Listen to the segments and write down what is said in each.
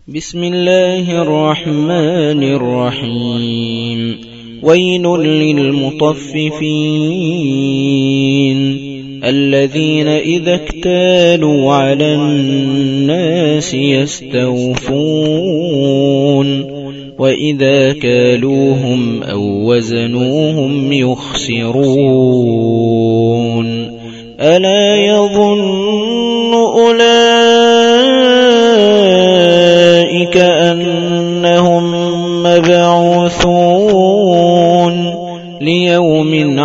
بسم الله الرحمن الرحيم. ويل للمطففين الذين إذا اكتالوا على الناس يستوفون وإذا كالوهم أو وزنوهم يخسرون. ألا يظن أولئك أنهم مبعوثون ليوم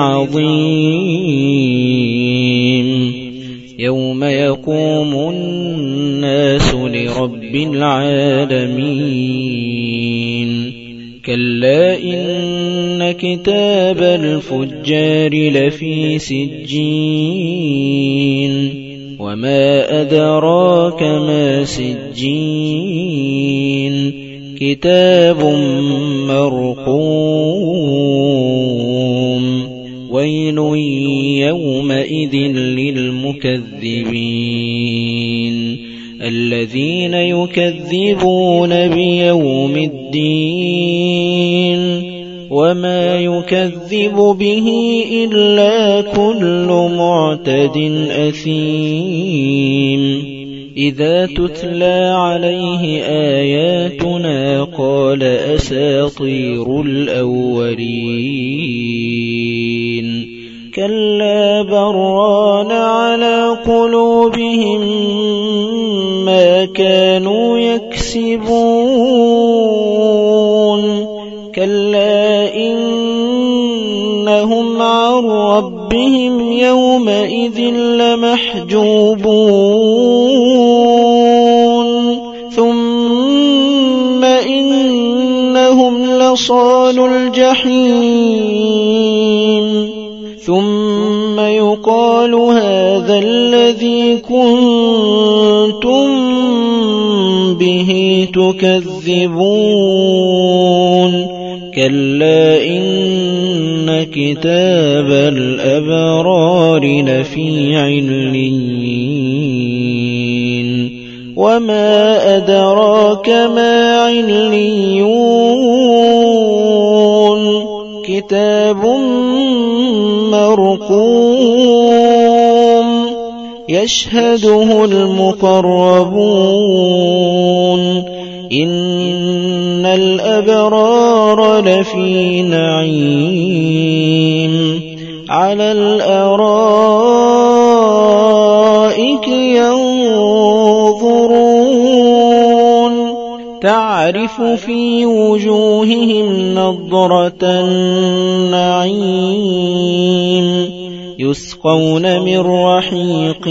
عظيم يوم يقوم الناس لرب العالمين. كلا إن كتاب الفجار لفي سجين وما أدراك ما سجين كتاب مرقوم. ويل يومئذ للمكذبين الذين يكذبون بيوم الدين وما يكذب به إلا كل معتد أثيم. إذا تتلى عليه آياتنا قال أساطير الأولين. كلا بران على قلوبهم ما كانوا يكسبون. كلا إنهم عن ربهم يومئذ لمحجوبون. ثم إنهم لصالو الجحيم. ثم يقال هذا الذي كنتم به تكذبون. كلا إن كتاب الأبرار لفي عليين. وما أدراك ما عليون. كتاب مرقوم يشهده المقربون. إن الأبرار لفي نعيم على الأرائك ينظرون تعرف في وجوههم نضرة النعيم. يسقون من رحيق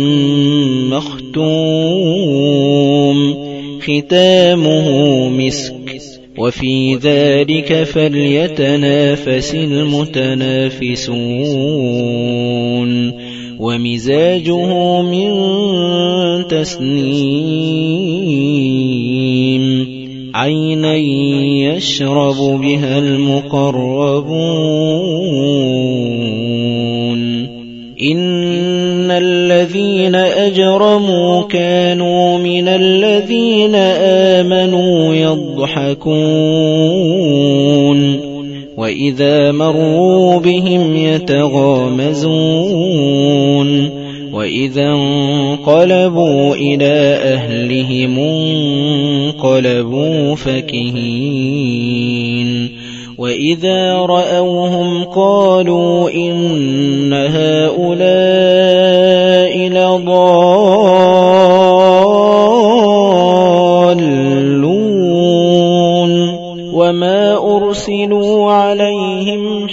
مختوم ختامه مسك وفي ذلك فليتنافس المتنافسون. ومزاجه من تسنيم عينا يشرب بها المقربون. إن الذين أجرموا كانوا من الذين آمنوا يضحكون وإذا مروا بهم يتغامزون. وإذا انقلبوا إلى أهلهم انقلبوا فكهين. وإذا رأوهم قالوا إن هؤلاء لضالون وما أرسلوا عليهم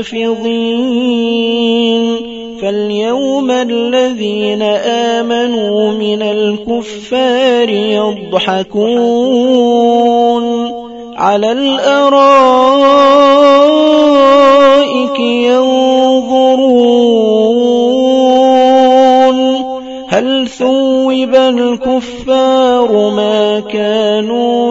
حافظين. فاليوم الذين آمنوا من الكفار يضحكون على الأرائك ينظرون هل ثوب الكفار ما كانوا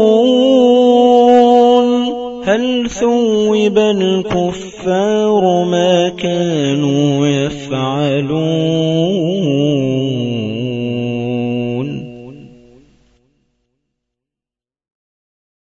يفعلون. هل ثوب الكفار ما